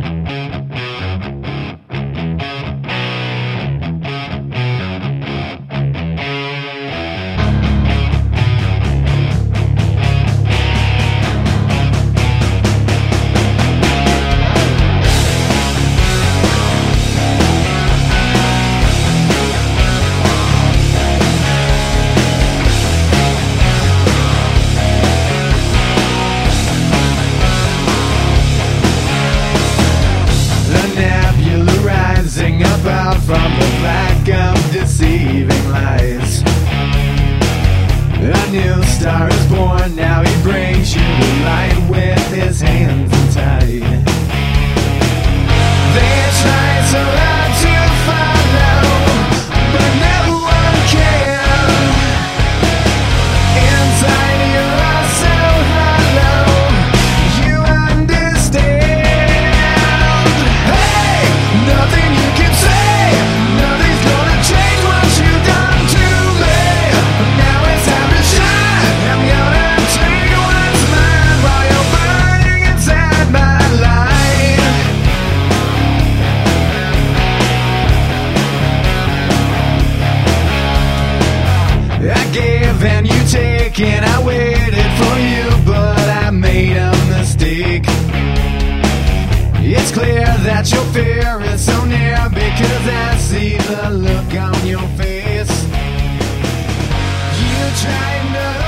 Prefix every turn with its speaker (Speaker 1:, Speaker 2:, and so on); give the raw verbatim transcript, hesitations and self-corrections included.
Speaker 1: Up from the black of deceiving lies. A new star is born, now he brings you the light with his hands untied. They try so hard to follow, but no one can. Inside you are so hollow, you understand. Hey, nothing you can say, nothing's gonna change what you've done to me. Now it's time to shine, I'm gonna take what's mine while you're burning inside my light. I gave and you take, and I waited for you, but I made a mistake. It's clear that your fear is so near, because I see the look on your face. You tried to